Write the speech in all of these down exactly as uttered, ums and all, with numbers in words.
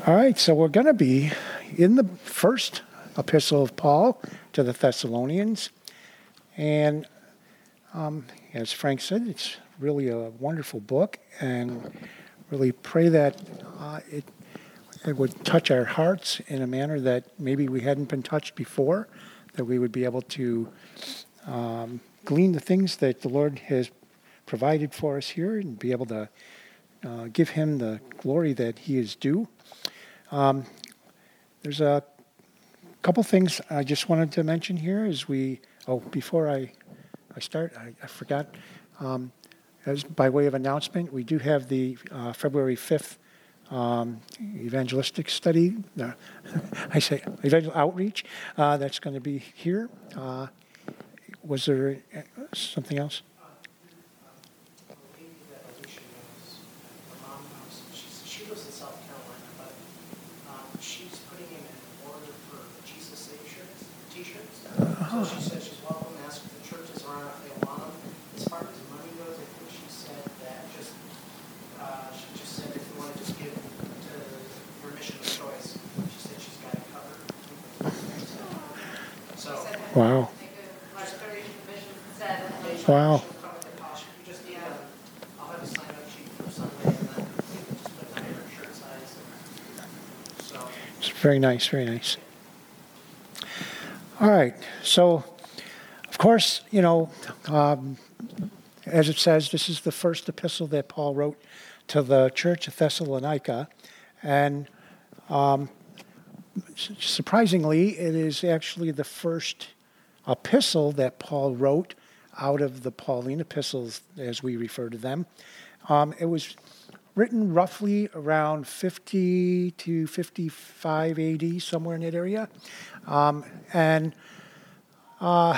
All right, so we're going to be in the first epistle of Paul to the Thessalonians. And um, as Frank said, it's really a wonderful book, and really pray that uh, it, it would touch our hearts in a manner that maybe we hadn't been touched before, that we would be able to um, glean the things that the Lord has provided for us here and be able to uh, give him the glory that he is due. Um, there's a couple things I just wanted to mention here as we, oh, before I, I start, I, I forgot, um, as by way of announcement, we do have the uh, February fifth um, evangelistic study, uh, I say evangel outreach, uh, that's going to be here. Uh, was there something else? So she said she's welcome to ask the churches around if they want them. As far as money goes, I think she said that just, uh, she just said if you want to just give to your mission of choice, she said she's got it covered. So. Wow. Wow. You just need a, I'll have a sign up sheet for Sunday and then you can just put down your shirt size. So. It's very nice, very nice. All right, so, of course, you know, um, as it says, this is the first epistle that Paul wrote to the church of Thessalonica, and um, surprisingly, it is actually the first epistle that Paul wrote out of the Pauline epistles, as we refer to them. Um, it was written roughly around fifty to fifty-five A D, somewhere in that area. Um, and uh,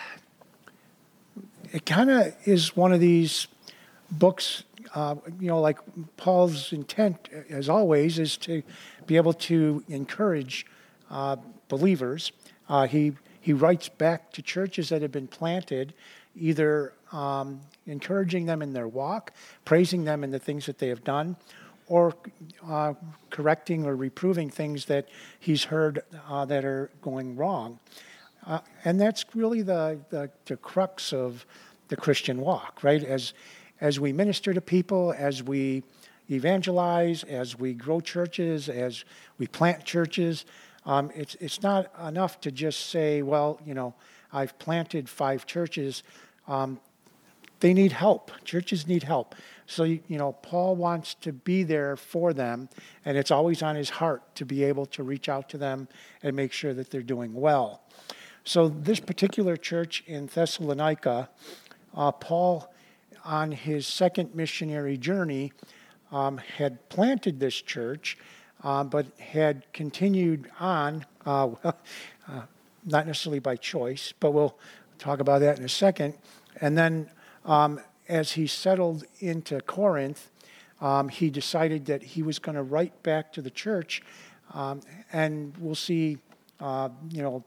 it kind of is one of these books, uh, you know, like Paul's intent, as always, is to be able to encourage uh, believers. Uh, he, he writes back to churches that have been planted, either um, encouraging them in their walk, praising them in the things that they have done, or uh, correcting or reproving things that he's heard uh, that are going wrong. Uh, and that's really the, the, the crux of the Christian walk, right? As, as we minister to people, as we evangelize, as we grow churches, as we plant churches, um, it's, it's not enough to just say, well, you know, I've planted five churches. Um, They need help. Churches need help. So, you know, Paul wants to be there for them, and it's always on his heart to be able to reach out to them and make sure that they're doing well. So this particular church in Thessalonica, uh, Paul, on his second missionary journey, um, had planted this church, uh, but had continued on, uh, well, uh, not necessarily by choice, but we'll talk about that in a second. And then Um, as he settled into Corinth, um, he decided that he was going to write back to the church, um, and we'll see, uh, you know,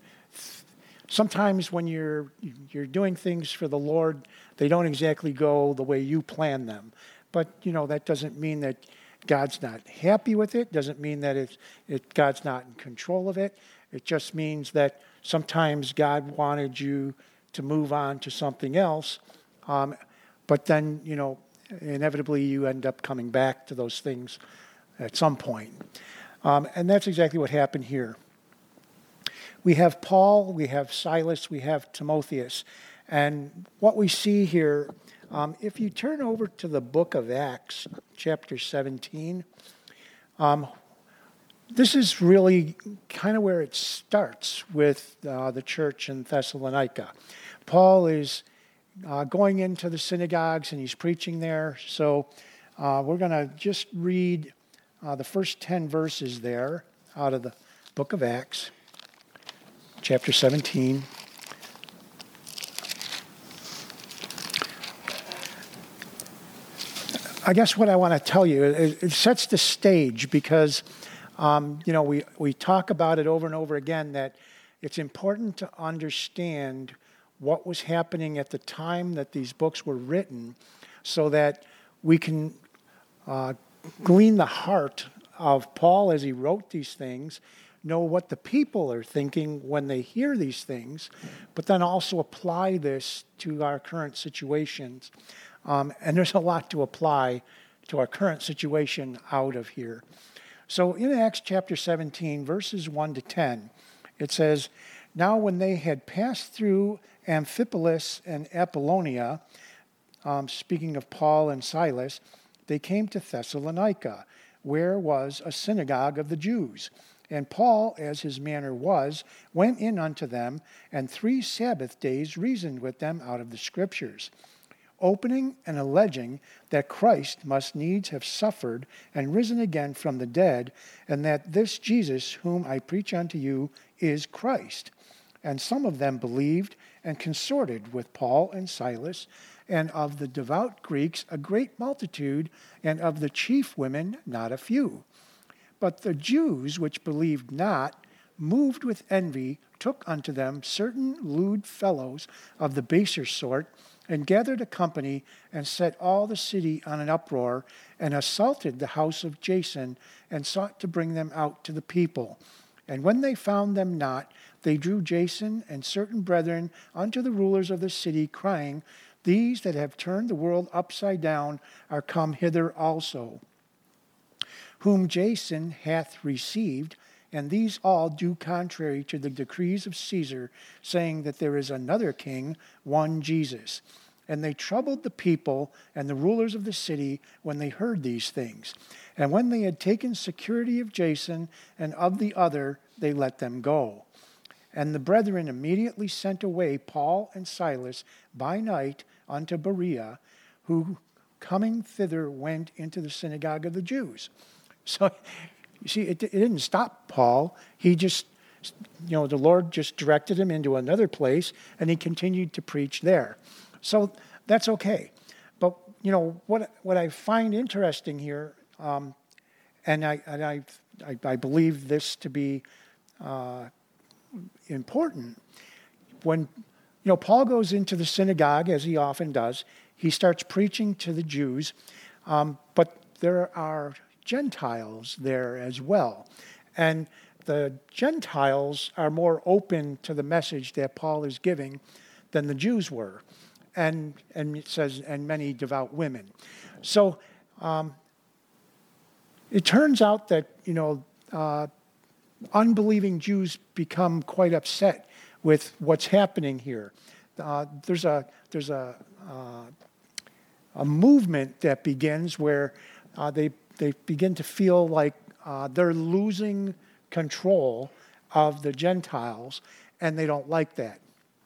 sometimes when you're you're doing things for the Lord, they don't exactly go the way you plan them. But, you know, that doesn't mean that God's not happy with it, doesn't mean that it's, it, God's not in control of it. It just means that sometimes God wanted you to move on to something else. Um, but then, you know, inevitably you end up coming back to those things at some point. Um, and that's exactly what happened here. We have Paul, we have Silas, we have Timotheus. And what we see here, um, if you turn over to the book of Acts, chapter seventeen, um, this is really kind of where it starts with uh, the church in Thessalonica. Paul is Uh, going into the synagogues, and he's preaching there. So uh, we're going to just read uh, the first ten verses there out of the book of Acts, chapter seventeen. I guess what I want to tell you, it, it sets the stage because, um, you know, we, we talk about it over and over again that it's important to understand what was happening at the time that these books were written so that we can uh, glean the heart of Paul as he wrote these things, know what the people are thinking when they hear these things, but then also apply this to our current situations. Um, and there's a lot to apply to our current situation out of here. So in Acts chapter seventeen, verses one to ten, it says, "Now when they had passed through Amphipolis and Apollonia," um, speaking of Paul and Silas, "they came to Thessalonica, where was a synagogue of the Jews. And Paul, as his manner was, went in unto them, and three Sabbath days reasoned with them out of the Scriptures, opening and alleging that Christ must needs have suffered and risen again from the dead, and that this Jesus whom I preach unto you is Christ. And some of them believed and consorted with Paul and Silas, and of the devout Greeks a great multitude, and of the chief women not a few. But the Jews which believed not, moved with envy, took unto them certain lewd fellows of the baser sort, and gathered a company, and set all the city on an uproar, and assaulted the house of Jason, and sought to bring them out to the people. And when they found them not, they drew Jason and certain brethren unto the rulers of the city, crying, These that have turned the world upside down are come hither also, whom Jason hath received, and these all do contrary to the decrees of Caesar, saying that there is another king, one Jesus. And they troubled the people and the rulers of the city when they heard these things. And when they had taken security of Jason and of the other, they let them go. And the brethren immediately sent away Paul and Silas by night unto Berea, who coming thither went into the synagogue of the Jews." So, you see, it, it didn't stop Paul. He just, you know, the Lord just directed him into another place, and he continued to preach there. So that's okay. But, you know, what what I find interesting here, um, and I and I, I I believe this to be uh, important, when, you know, Paul goes into the synagogue, as he often does, he starts preaching to the Jews, um, but there are Gentiles there as well. And the Gentiles are more open to the message that Paul is giving than the Jews were. And and it says, and many devout women. So um, it turns out that, you know, uh, unbelieving Jews become quite upset with what's happening here. Uh, there's a there's a uh, a movement that begins where uh, they they begin to feel like uh, they're losing control of the Gentiles, and they don't like that.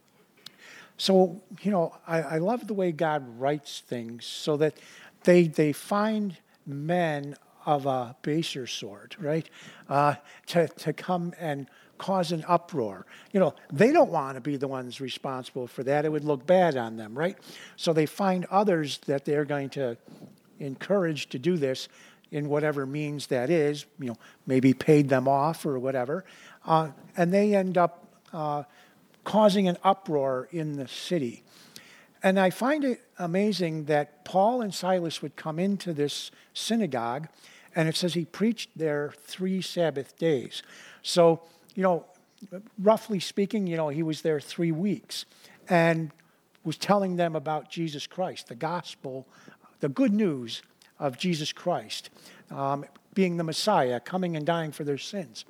So, you know, I, I love the way God writes things so that they they find men of a baser sort, right, uh, to, to come and cause an uproar. You know, they don't want to be the ones responsible for that. It would look bad on them, right? So they find others that they're going to encourage to do this in whatever means that is, you know, maybe paid them off or whatever, uh, and they end up uh, causing an uproar in the city. And I find it amazing that Paul and Silas would come into this synagogue, and it says he preached there three Sabbath days. So, you know, roughly speaking, you know, he was there three weeks and was telling them about Jesus Christ, the gospel, the good news of Jesus Christ, um, being the Messiah, coming and dying for their sins.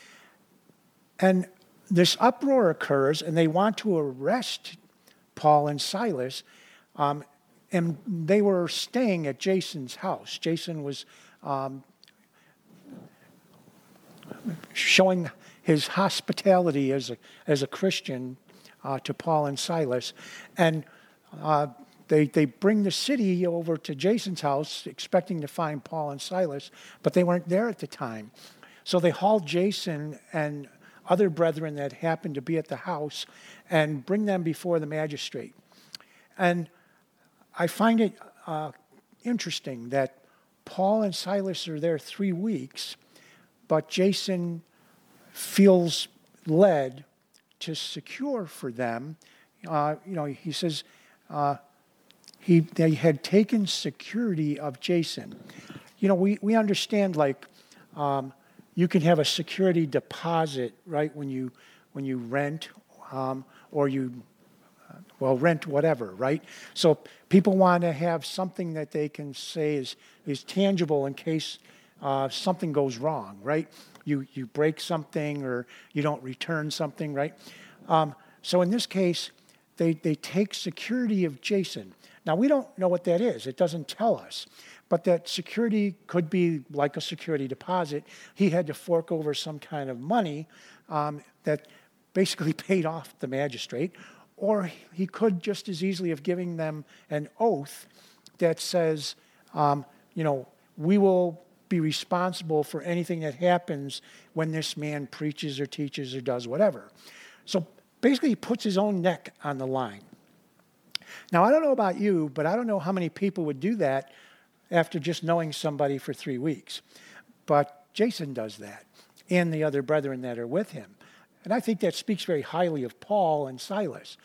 And this uproar occurs, and they want to arrest Paul and Silas, um, and they were staying at Jason's house. Jason was um, showing his hospitality as a, as a Christian uh, to Paul and Silas, and uh, They they bring the city over to Jason's house, expecting to find Paul and Silas, but they weren't there at the time. So they haul Jason and other brethren that happened to be at the house and bring them before the magistrate. And I find it uh, interesting that Paul and Silas are there three weeks, but Jason feels led to secure for them. Uh, you know, he says, uh, He, they had taken security of Jason. You know, we, we understand, like, um, you can have a security deposit, right, when you when you rent um, or you, uh, well, rent whatever, right? So people want to have something that they can say is, is tangible in case uh, something goes wrong, right? You, you break something or you don't return something, right? Um, so in this case, they, they take security of Jason. Now, we don't know what that is. It doesn't tell us. But that security could be like a security deposit. He had to fork over some kind of money um, that basically paid off the magistrate. Or he could just as easily have given them an oath that says, um, you know, we will be responsible for anything that happens when this man preaches or teaches or does whatever. So basically he puts his own neck on the line. Now, I don't know about you, but I don't know how many people would do that after just knowing somebody for three weeks. But Jason does that, and the other brethren that are with him. And I think that speaks very highly of Paul and Silas.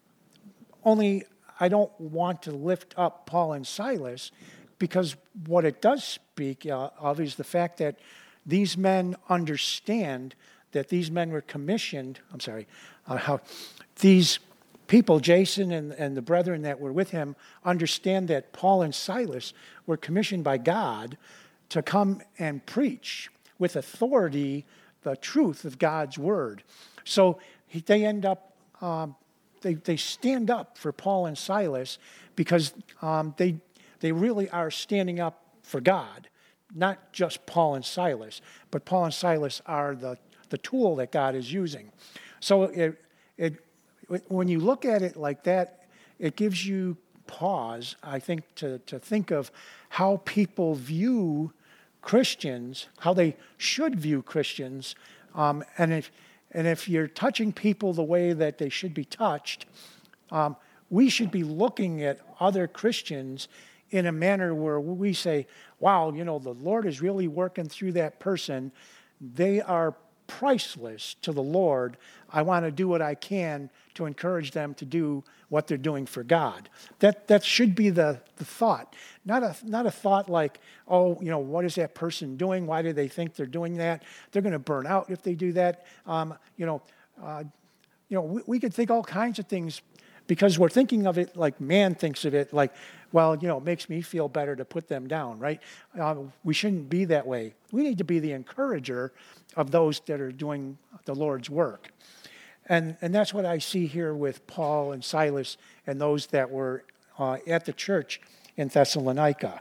Only I don't want to lift up Paul and Silas, because what it does speak uh, of is the fact that these men understand that these men were commissioned, I'm sorry, uh, how these people, Jason and, and the brethren that were with him, understand that Paul and Silas were commissioned by God to come and preach with authority the truth of God's word. So he, they end up, um, they, they stand up for Paul and Silas because um, they, they really are standing up for God, not just Paul and Silas, but Paul and Silas are the, the tool that God is using. So it, it, when you look at it like that, it gives you pause, I think, to, to think of how people view Christians, how they should view Christians, um, and if and if you're touching people the way that they should be touched, um, we should be looking at other Christians in a manner where we say, wow, you know, the Lord is really working through that person. They are priceless to the Lord. I want to do what I can to encourage them to do what they're doing for God. That that should be the, the thought. Not a not a thought like, oh, you know, what is that person doing? Why do they think they're doing that? They're going to burn out if they do that. Um, you know, uh, you know, we, we could think all kinds of things because we're thinking of it like man thinks of it, like, well, you know, it makes me feel better to put them down, right? Uh, we shouldn't be that way. We need to be the encourager of those that are doing the Lord's work. And and that's what I see here with Paul and Silas and those that were uh, at the church in Thessalonica.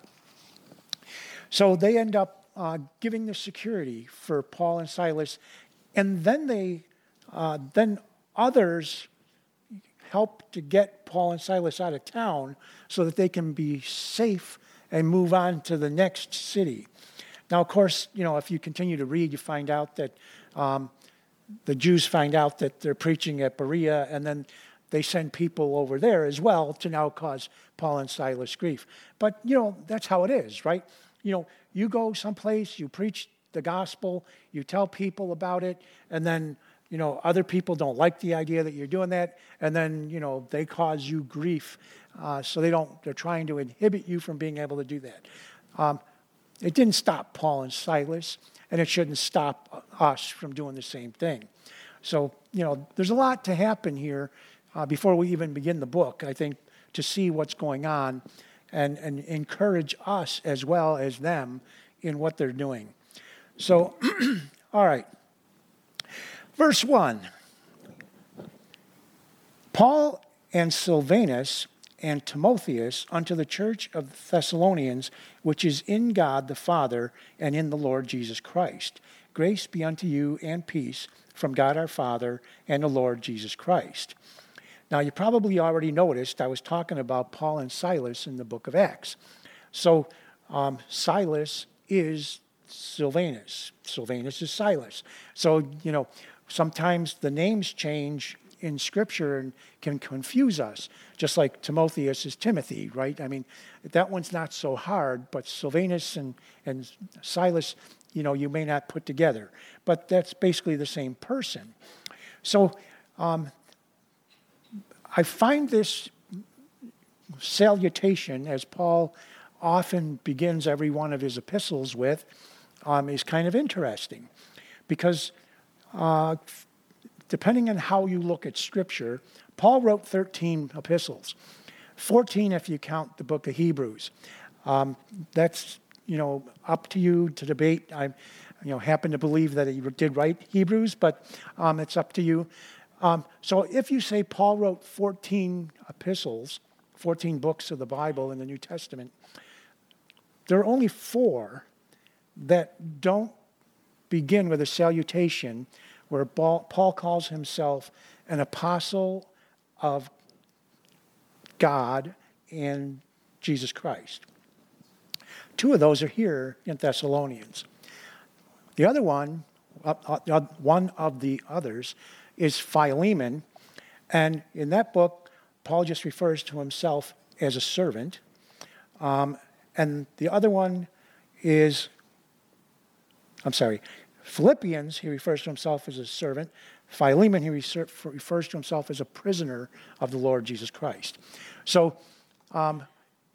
So they end up uh, giving the security for Paul and Silas, and then they, uh, then others help to get Paul and Silas out of town so that they can be safe and move on to the next city. Now, of course, you know, if you continue to read, you find out that um, the Jews find out that they're preaching at Berea, and then they send people over there as well to now cause Paul and Silas grief. But, you know, that's how it is, right? You know, you go someplace, you preach the gospel, you tell people about it, and then, you know, other people don't like the idea that you're doing that, and then, you know, they cause you grief. Uh, so they don't, they're trying to inhibit you from being able to do that. Um, it didn't stop Paul and Silas, and it shouldn't stop us from doing the same thing. So, you know, there's a lot to happen here uh, before we even begin the book, I think, to see what's going on and, and encourage us as well as them in what they're doing. So, all right. Verse one. Paul and Silvanus and Timotheus unto the church of the Thessalonians, which is in God the Father and in the Lord Jesus Christ. Grace be unto you and peace from God our Father and the Lord Jesus Christ. Now, you probably already noticed I was talking about Paul and Silas in the book of Acts. So, um, Silas is Silvanus. Silvanus is Silas. So, you know, sometimes the names change in Scripture and can confuse us, just like Timotheus is Timothy, right? I mean, that one's not so hard, but Silvanus and, and Silas, you know, you may not put together. But that's basically the same person. So um, I find this salutation, as Paul often begins every one of his epistles with, um, is kind of interesting because uh, depending on how you look at Scripture, Paul wrote thirteen epistles, fourteen if you count the book of Hebrews. Um, that's, you know, up to you to debate. I, you know, happen to believe that he did write Hebrews, but um, it's up to you. Um, so if you say Paul wrote fourteen epistles, fourteen books of the Bible in the New Testament, there are only four that don't begin with a salutation where Paul calls himself an apostle of God and Jesus Christ. Two of those are here in Thessalonians. The other one, uh, uh, one of the others, is Philemon. And in that book, Paul just refers to himself as a servant. Um, and the other one is, I'm sorry, Philippians, he refers to himself as a servant. Philemon, he refers to himself as a prisoner of the Lord Jesus Christ. So um,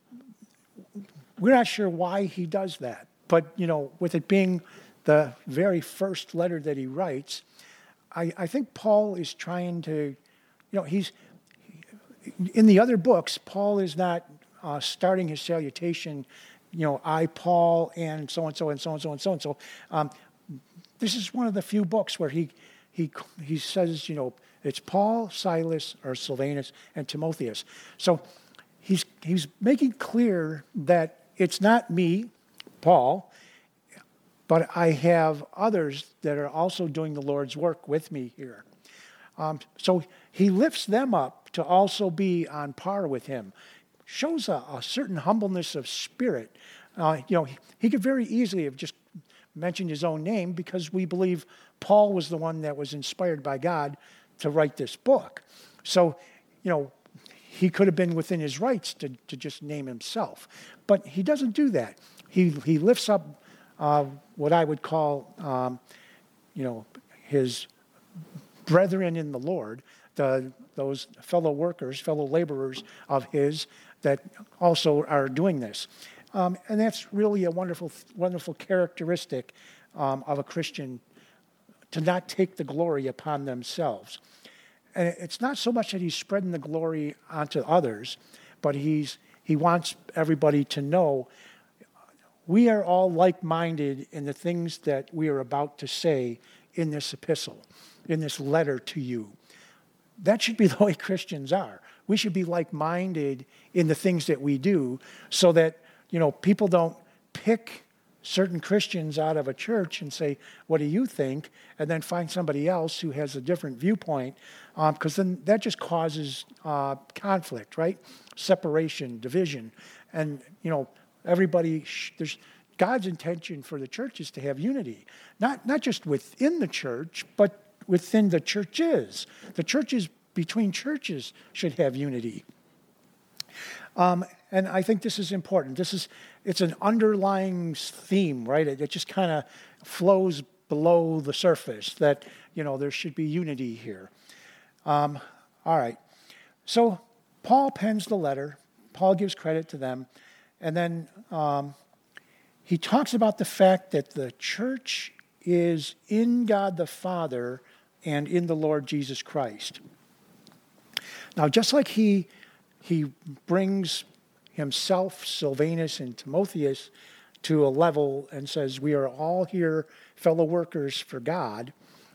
we're not sure why he does that. But, you know, with it being the very first letter that he writes, I, I think Paul is trying to, you know, he's, in the other books, Paul is not uh, starting his salutation, you know, I, Paul, and so-and-so, and so-and-so, and so-and-so. Um, this is one of the few books where he, he, he says, you know, it's Paul, Silas, or Silvanus, and Timotheus. So he's, he's making clear that it's not me, Paul, but I have others that are also doing the Lord's work with me here. Um, so he lifts them up to also be on par with him. Shows a, a certain humbleness of spirit. Uh, you know, he, he could very easily have just mentioned his own name because we believe Paul was the one that was inspired by God to write this book. So, you know, he could have been within his rights to, to just name himself. But he doesn't do that. He, he lifts up uh, what I would call, um, you know, his brethren in the Lord, the, those fellow workers, fellow laborers of his that also are doing this. Um, and that's really a wonderful, wonderful characteristic um, of a Christian, to not take the glory upon themselves. And it's not so much that he's spreading the glory onto others, but he's he wants everybody to know we are all like-minded in the things that we are about to say in this epistle, in this letter to you. That should be the way Christians are. We should be like-minded in the things that we do so that, you know, people don't pick certain Christians out of a church and say, what do you think? And then find somebody else who has a different viewpoint, because um, then that just causes uh, conflict, right? Separation, division. And, you know, everybody, sh- there's God's intention for the church is to have unity, not, not just within the church, but within the churches. The churches between churches should have unity. Um, and I think this is important. This is, it's an underlying theme, right? It, it just kind of flows below the surface that, you know, there should be unity here. Um, all right. So Paul pens the letter. Paul gives credit to them. And then um, he talks about the fact that the church is in God the Father and in the Lord Jesus Christ. Now, just like he he brings himself, Silvanus, and Timotheus to a level and says, we are all here fellow workers for God,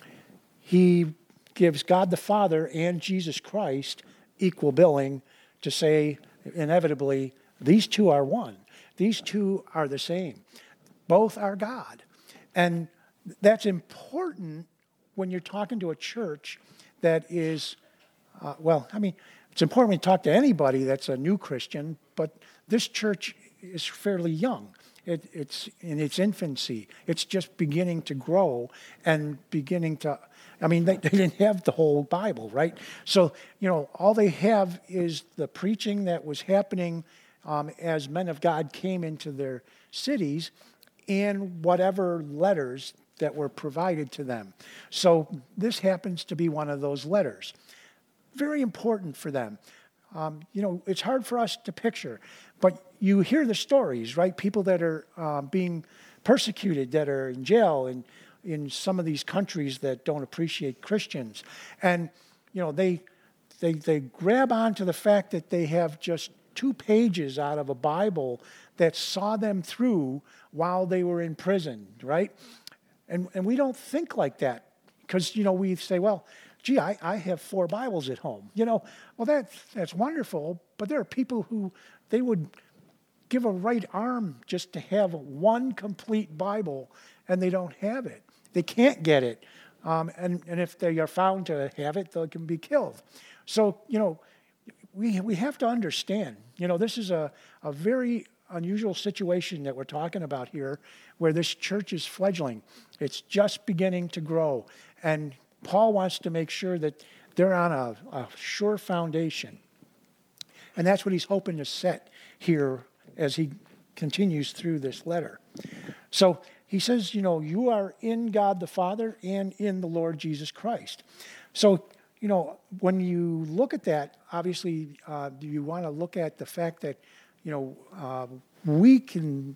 he gives God the Father and Jesus Christ equal billing to say, inevitably, these two are one. These two are the same. Both are God. And that's important when you're talking to a church that is, uh, well, I mean, it's important when you talk to anybody that's a new Christian, but this church is fairly young. It, it's in its infancy. It's just beginning to grow and beginning to, I mean, they, they didn't have the whole Bible, right? So, you know, all they have is the preaching that was happening um, as men of God came into their cities and whatever letters that were provided to them. So this happens to be one of those letters. Very important for them. Um, you know, it's hard for us to picture, but you hear the stories, right? People that are uh, being persecuted, that are in jail in, in some of these countries that don't appreciate Christians. And, you know, they, they, they grab onto the fact that they have just two pages out of a Bible that saw them through while they were in prison, right? And, and we don't think like that because, you know, we say, well, gee, I, I have four Bibles at home. You know, well, that's, that's wonderful, but there are people who, they would give a right arm just to have one complete Bible, and they don't have it. They can't get it. Um, and, and if they are found to have it, they can be killed. So, you know, we, we have to understand, you know, this is a, a very unusual situation that we're talking about here, where this church is fledgling. It's just beginning to grow. And Paul wants to make sure that they're on a, a sure foundation. And that's what he's hoping to set here as he continues through this letter. So he says, you know, you are in God the Father and in the Lord Jesus Christ. So, you know, when you look at that, obviously, uh, you want to look at the fact that, you know, uh, we can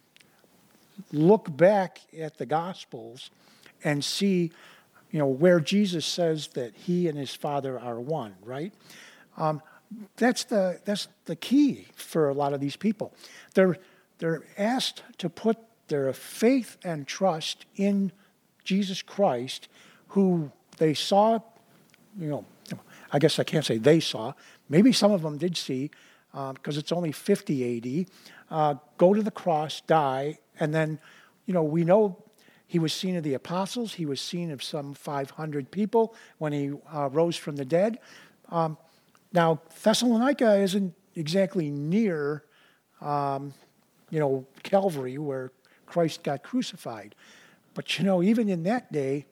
look back at the Gospels and see, you know, where Jesus says that he and his Father are one, right? Um, that's the that's the key for a lot of these people. They're they're asked to put their faith and trust in Jesus Christ, who they saw, you know, I guess I can't say they saw. Maybe some of them did see, because uh, it's only fifty A D, uh, go to the cross, die, and then, you know, we know he was seen of the apostles. He was seen of some five hundred people when he uh, rose from the dead. Um, now, Thessalonica isn't exactly near, um, you know, Calvary, where Christ got crucified. But, you know, even in that day,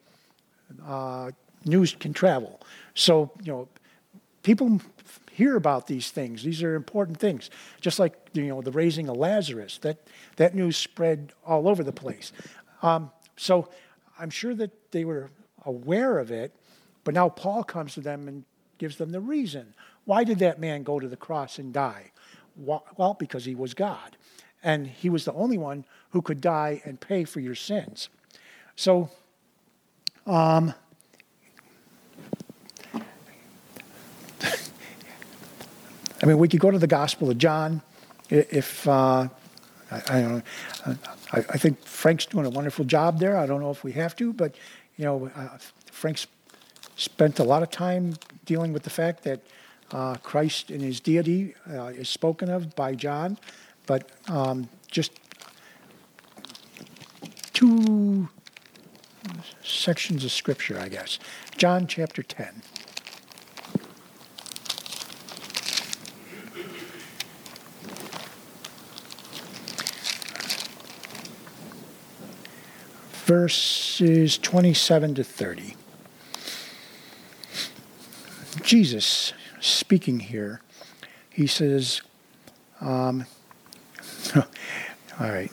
uh, news can travel. So, you know, people hear about these things. These are important things. Just like, you know, the raising of Lazarus. That, that news spread all over the place. Um, so I'm sure that they were aware of it, but now Paul comes to them and gives them the reason. Why did that man go to the cross and die? Well, because he was God. And he was the only one who could die and pay for your sins. So, um, I mean, we could go to the Gospel of John if, uh, I, I don't know, I, I think Frank's doing a wonderful job there. I don't know if we have to, but, you know, uh, Frank's spent a lot of time dealing with the fact that uh, Christ in his deity uh, is spoken of by John, but um, just two sections of Scripture, I guess. John chapter ten. Verses twenty-seven to thirty. Jesus speaking here, he says, um, all right.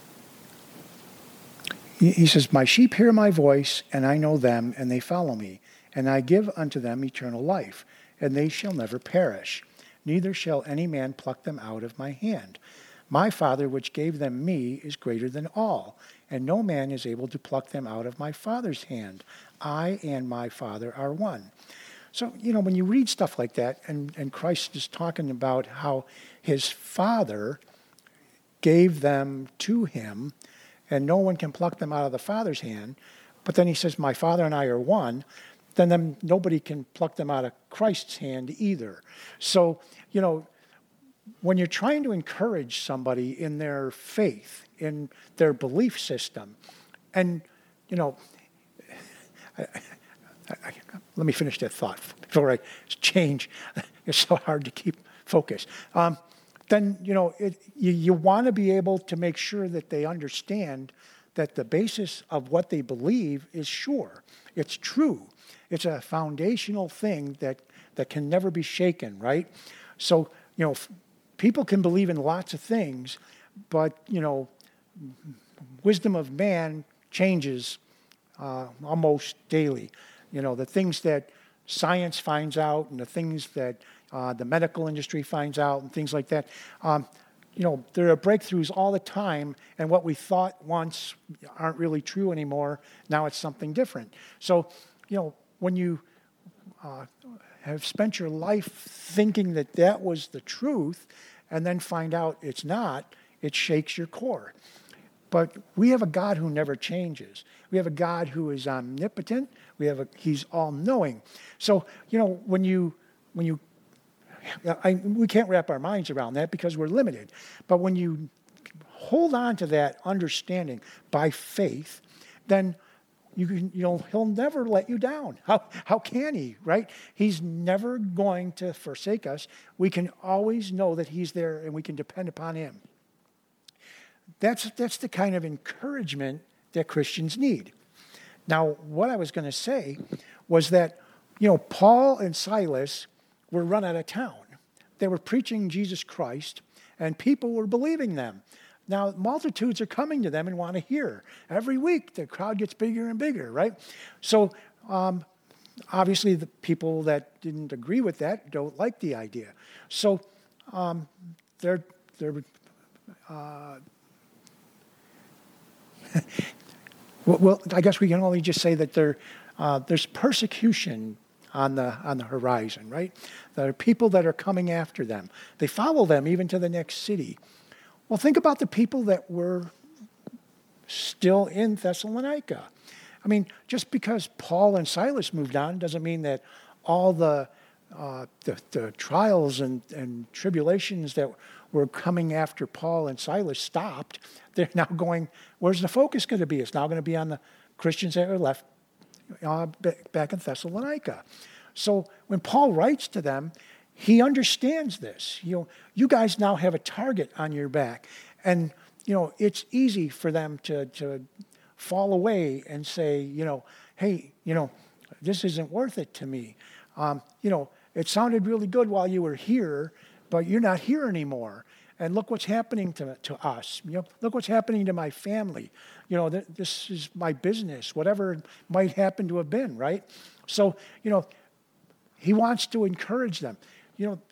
He, he says, my sheep hear my voice, and I know them, and they follow me. And I give unto them eternal life, and they shall never perish. Neither shall any man pluck them out of my hand. My Father, which gave them me, is greater than all, and no man is able to pluck them out of my Father's hand. I and my Father are one. So, you know, when you read stuff like that, and, and Christ is talking about how his Father gave them to him, and no one can pluck them out of the Father's hand, but then he says, my Father and I are one, then, then nobody can pluck them out of Christ's hand either. So, you know, when you're trying to encourage somebody in their faith, in their belief system, and, you know, I, I, I, let me finish that thought before I change. It's so hard to keep focus. Um, then, you know, it, you, you want to be able to make sure that they understand that the basis of what they believe is sure. It's true. It's a foundational thing that, that can never be shaken, right? So, you know, people can believe in lots of things, but, you know, wisdom of man changes uh, almost daily. You know, the things that science finds out and the things that uh, the medical industry finds out and things like that. Um, you know, there are breakthroughs all the time, and what we thought once aren't really true anymore. Now it's something different. So, you know, when you uh, have spent your life thinking that that was the truth, and then find out it's not, it shakes your core. But we have a God who never changes. We have a God who is omnipotent. We have a, he's all-knowing. So, you know, when you, when you, I, we can't wrap our minds around that because we're limited. But when you hold on to that understanding by faith, then you can, you know, he'll never let you down. How, how can he, right? He's never going to forsake us. We can always know that he's there and we can depend upon him. That's, that's the kind of encouragement that Christians need. Now, what I was going to say was that, you know, Paul and Silas were run out of town. They were preaching Jesus Christ, and people were believing them. Now, multitudes are coming to them and want to hear. Every week, the crowd gets bigger and bigger, right? So, um, obviously, the people that didn't agree with that don't like the idea. So, um, they're, they're uh, well, I guess we can only just say that there, uh, there's persecution on the on the horizon, right? There are people that are coming after them. They follow them even to the next city. Well, think about the people that were still in Thessalonica. I mean, just because Paul and Silas moved on doesn't mean that all the uh, the, the trials and, and tribulations that were coming after Paul and Silas stopped. They're now going, where's the focus going to be? It's now going to be on the Christians that are left uh, back in Thessalonica. So when Paul writes to them, he understands this. You know, you guys now have a target on your back. And, you know, it's easy for them to, to fall away and say, you know, hey, you know, this isn't worth it to me. Um, you know, it sounded really good while you were here, but you're not here anymore. And look what's happening to, to us. You know, look what's happening to my family. You know, th- this is my business, whatever it might happen to have been, right? So, you know, he wants to encourage them. You know,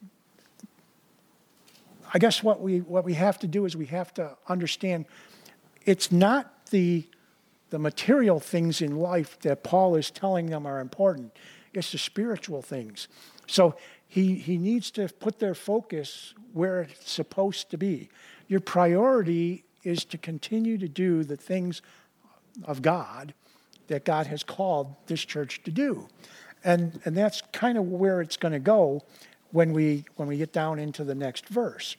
I guess what we what we have to do is we have to understand it's not the the material things in life that Paul is telling them are important. It's the spiritual things. So he he needs to put their focus where it's supposed to be. Your priority is to continue to do the things of God that God has called this church to do. And and that's kind of where it's going to go when we when we get down into the next verse.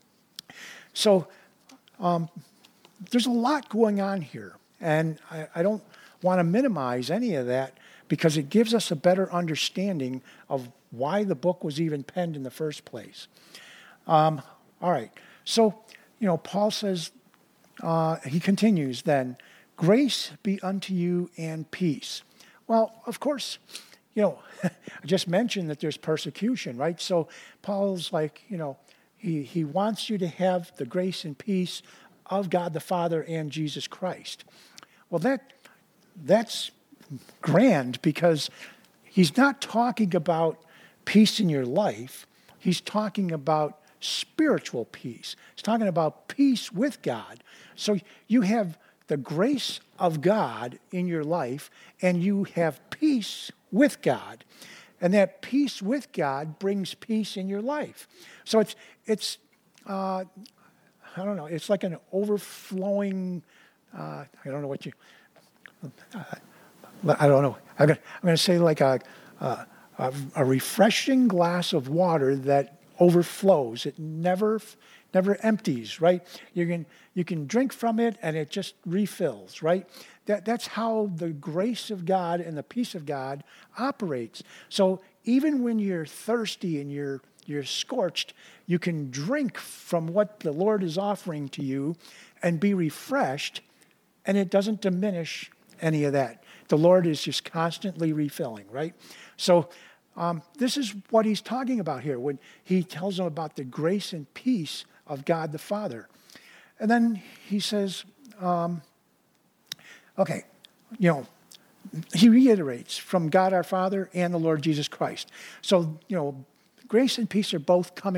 So um, there's a lot going on here, and I, I don't want to minimize any of that because it gives us a better understanding of why the book was even penned in the first place. Um, all right, so you know, Paul says, uh, he continues then, grace be unto you and peace. Well, of course, you know, I just mentioned that there's persecution, right? So Paul's like, you know, he, he wants you to have the grace and peace of God the Father and Jesus Christ. Well, that that's grand because he's not talking about peace in your life. He's talking about spiritual peace. He's talking about peace with God. So you have the grace of God in your life, and you have peace with God. And that peace with God brings peace in your life. So it's, it's uh, I don't know, it's like an overflowing, uh, I don't know what you, uh, I don't know. I'm going I'm to say like a, a, a refreshing glass of water that overflows. It never never empties, right? You can you can drink from it and it just refills, right? That that's how the grace of God and the peace of God operates. So even when you're thirsty and you're you're scorched, you can drink from what the Lord is offering to you and be refreshed, and it doesn't diminish any of that. The Lord is just constantly refilling, right? So um, this is what he's talking about here when he tells them about the grace and peace of God the Father. And then he says, um, okay, you know, he reiterates from God our Father and the Lord Jesus Christ. So, you know, grace and peace are both coming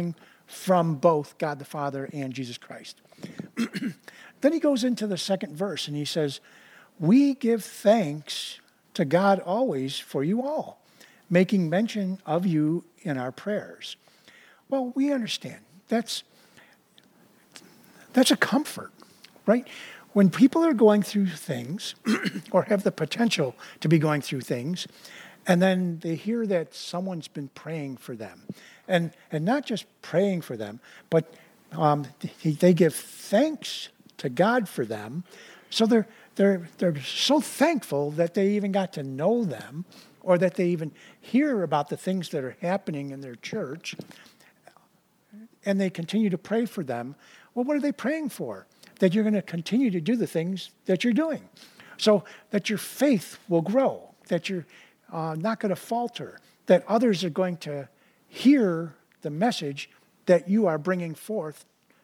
from both God the Father and Jesus Christ. Then he goes into the second verse and he says, we give thanks to God always for you all, making mention of you in our prayers. Well, we understand. That's, that's a comfort, right? When people are going through things or have the potential to be going through things, and then they hear that someone's been praying for them, and, and not just praying for them, but um, they, they give thanks to God for them. So they're, they're, they're so thankful that they even got to know them, or that they even hear about the things that are happening in their church, and they continue to pray for them. Well, what are they praying for? That you're going to continue to do the things that you're doing, so that your faith will grow, that you're uh, not going to falter, that others are going to hear the message that you are bringing forth.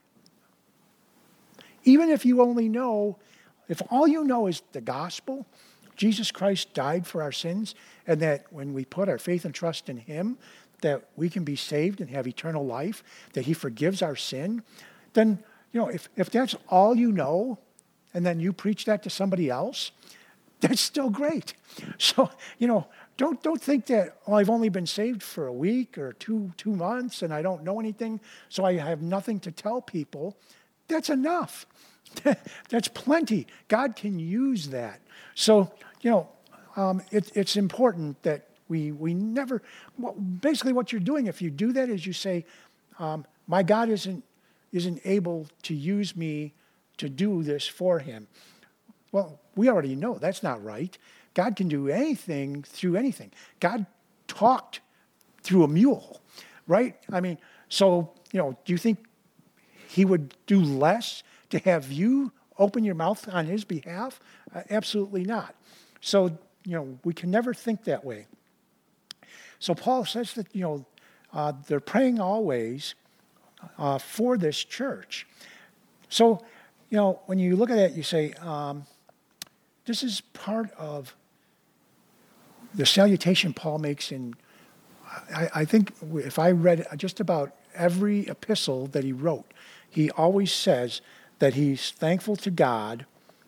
Even if you only know, if all you know is the gospel, Jesus Christ died for our sins, and that when we put our faith and trust in him, that we can be saved and have eternal life, that he forgives our sin, then, you know, if, if that's all you know, and then you preach that to somebody else, that's still great. So, you know, don't don't think that, oh, I've only been saved for a week or two two months and I don't know anything, so I have nothing to tell people. That's enough. That's plenty. God can use that. So, you know, um, it, it's important that we we never, well, basically what you're doing if you do that is you say, um, my God isn't isn't able to use me to do this for him. Well, we already know that's not right. God can do anything through anything. God talked through a mule, right? I mean, so, you know, do you think he would do less to have you open your mouth on his behalf? Uh, absolutely not. So, you know, we can never think that way. So Paul says that, you know, uh, they're praying always uh, for this church. So, you know, when you look at it, you say, um, this is part of the salutation Paul makes in, I, I think if I read just about every epistle that he wrote, he always says that he's thankful to God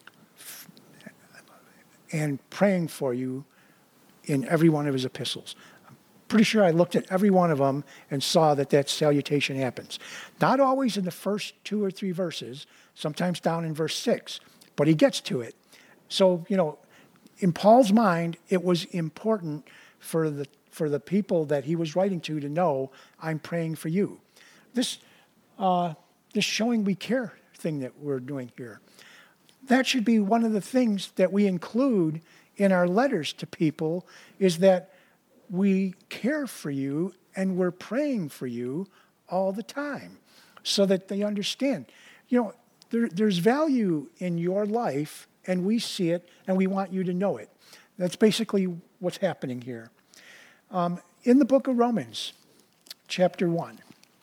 and praying for you in every one of his epistles. I'm pretty sure I looked at every one of them and saw that that salutation happens. Not always in the first two or three verses, sometimes down in verse six, but he gets to it. So, you know, in Paul's mind, it was important for the for the people that he was writing to to know, I'm praying for you. This, uh, this showing we care thing that we're doing here, that should be one of the things that we include in our letters to people, is that we care for you and we're praying for you all the time so that they understand. You know, there, there's value in your life, and we see it, and we want you to know it. That's basically what's happening here. Um, in the book of Romans, chapter one.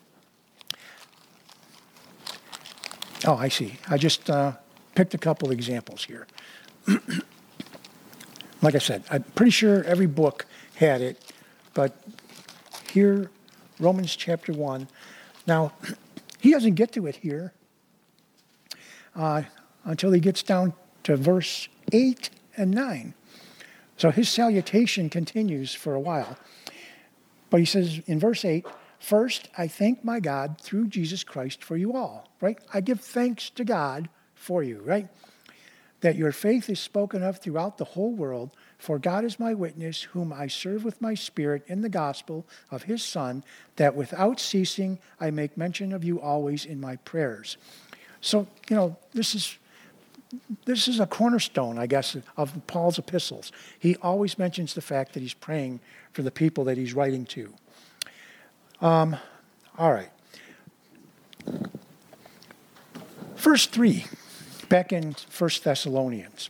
Oh, I see. I just uh, picked a couple examples here. Like I said, I'm pretty sure every book had it, but here, Romans chapter one. Now, he doesn't get to it here uh, until he gets down to verse eight and nine. So his salutation continues for a while. But he says in verse eight, first, I thank my God through Jesus Christ for you all, right? I give thanks to God for you, right? That your faith is spoken of throughout the whole world, for God is my witness, whom I serve with my spirit in the gospel of his Son, that without ceasing I make mention of you always in my prayers. So, you know, this is This is a cornerstone, I guess, of Paul's epistles. He always mentions the fact that he's praying for the people that he's writing to. Um, all right. Verse three, back in First Thessalonians.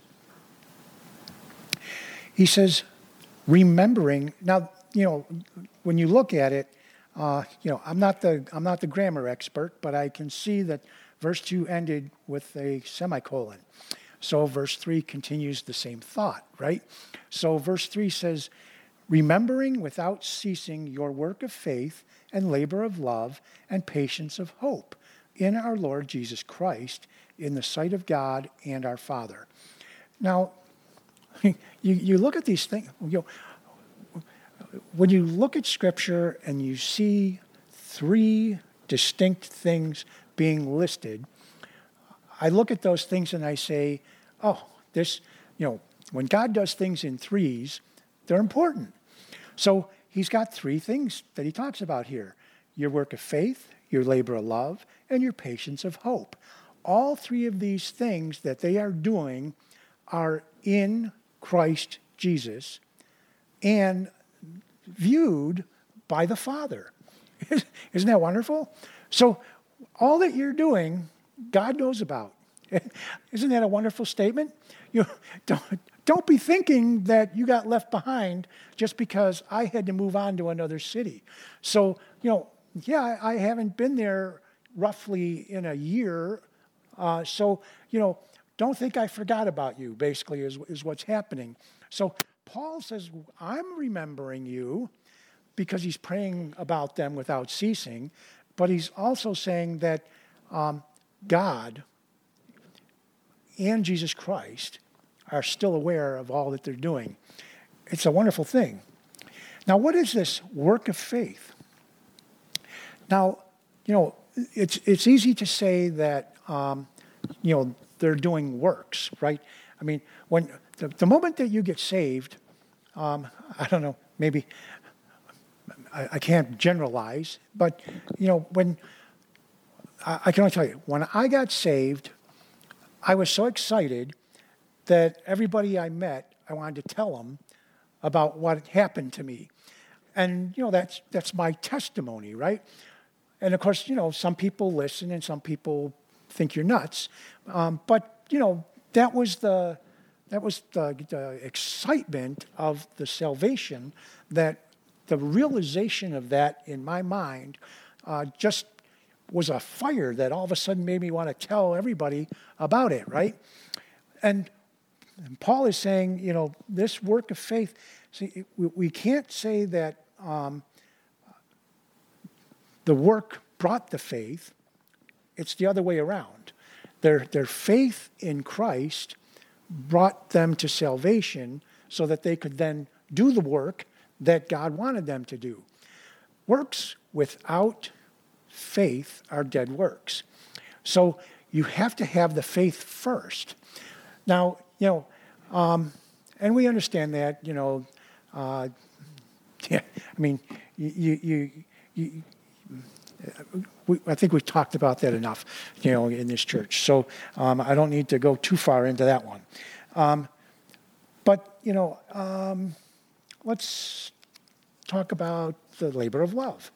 He says, remembering. Now, you know, when you look at it, uh, you know, I'm not the I'm not the grammar expert, but I can see that verse two ended with a semicolon. So verse three continues the same thought, right? So verse three says, remembering without ceasing your work of faith and labor of love and patience of hope in our Lord Jesus Christ in the sight of God and our Father. Now, you, you look at these things, you know, when you look at Scripture and you see three distinct things being listed, I look at those things and I say, oh, this, you know, when God does things in threes, they're important. So he's got three things that he talks about here: your work of faith, your labor of love, and your patience of hope. All three of these things that they are doing are in Christ Jesus and viewed by the Father. Isn't that wonderful? So all that you're doing, God knows about. Isn't that a wonderful statement? You don't, don't be thinking that you got left behind just because I had to move on to another city. So, you know, yeah, I haven't been there roughly in a year. Uh, so, you know, don't think I forgot about you, basically, is, is what's happening. So Paul says, I'm remembering you, because he's praying about them without ceasing, but he's also saying that um, God and Jesus Christ are still aware of all that they're doing. It's a wonderful thing. Now, what is this work of faith? Now, you know, it's it's easy to say that, um, you know, they're doing works, right? I mean, when the, the moment that you get saved, um, I don't know, maybe I, I can't generalize, but, you know, when, I, I can only tell you, when I got saved, I was so excited that everybody I met, I wanted to tell them about what happened to me. And, you know, that's that's my testimony, right? And, of course, you know, some people listen and some people think you're nuts. Um, but, you know, that was the that was the, the excitement of the salvation, that the realization of that in my mind uh, just was a fire that all of a sudden made me want to tell everybody about it, right? And, and Paul is saying, you know, this work of faith, see, we, we can't say that um, the work brought the faith. It's the other way around. Their, their faith in Christ brought them to salvation so that they could then do the work that God wanted them to do. Works without faith are dead works. So you have to have the faith first. Now, you know, um, and we understand that, you know, uh, yeah, I mean, you, you, you, we, I think we've talked about that enough, you know, in this church. So um, I don't need to go too far into that one. Um, but, you know, um, let's talk about the labor of love.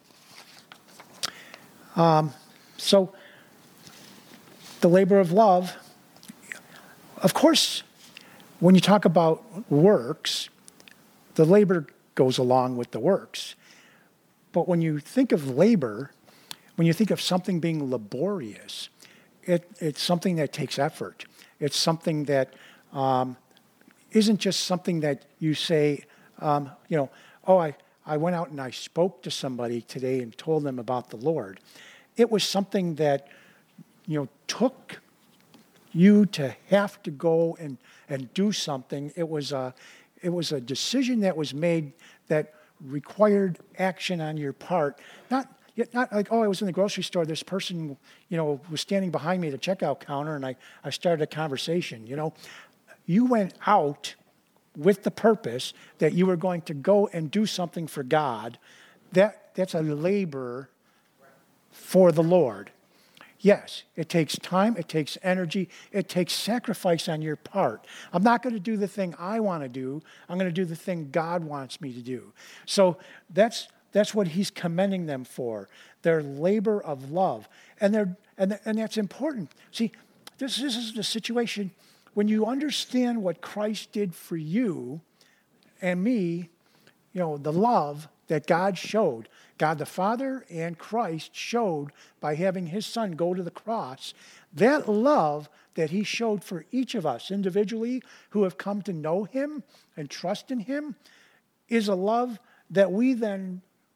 Um, so the labor of love, of course, when you talk about works, the labor goes along with the works. But when you think of labor, when you think of something being laborious, it, it's something that takes effort. It's something that um, isn't just something that you say, um, you know, oh, I, I went out and I spoke to somebody today and told them about the Lord. It was something that, you know, took you to have to go and, and do something. It was a, it was a decision that was made that required action on your part. Not, not like, oh, I was in the grocery store, this person, you know, was standing behind me at the checkout counter, and I, I started a conversation, you know. You went out with the purpose that you were going to go and do something for God. That, that's a labor for the Lord. Yes, it takes time, it takes energy, it takes sacrifice on your part. I'm not going to do the thing I want to do. I'm going to do the thing God wants me to do. So that's that's what he's commending them for, their labor of love. And they're and, and that's important. See, this, this is the situation when you understand what Christ did for you and me, you know, the love that God showed, God the Father and Christ showed by having his Son go to the cross. That love that he showed for each of us individually who have come to know him and trust in him is a love that we then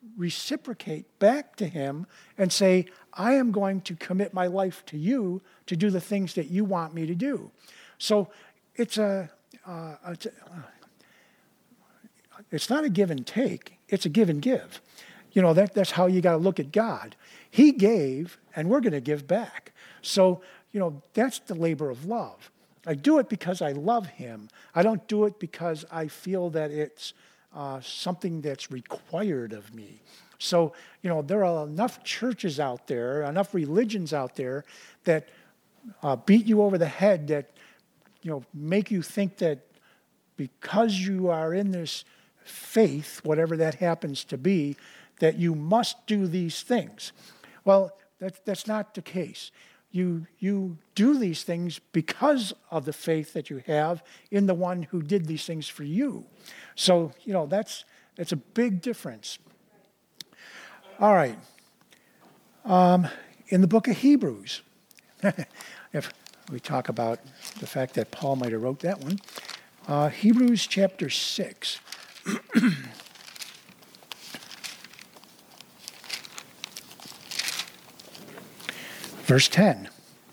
reciprocate back to him and say, I am going to commit my life to you to do the things that you want me to do. So it's a, uh, it's, a uh, it's not a give and take, it's a give and give. You know, that, that's how you got to look at God. He gave, and we're going to give back. So, you know, that's the labor of love. I do it because I love him. I don't do it because I feel that it's uh, something that's required of me. So, you know, there are enough churches out there, enough religions out there that uh, beat you over the head, that, you know, make you think that because you are in this faith, whatever that happens to be, that you must do these things. Well, that, that's not the case. You, you do these things because of the faith that you have in the one who did these things for you. So, you know, that's, that's a big difference. All right. Um, in the book of Hebrews, if we talk about the fact that Paul might have wrote that one, uh, Hebrews chapter six. Verse ten.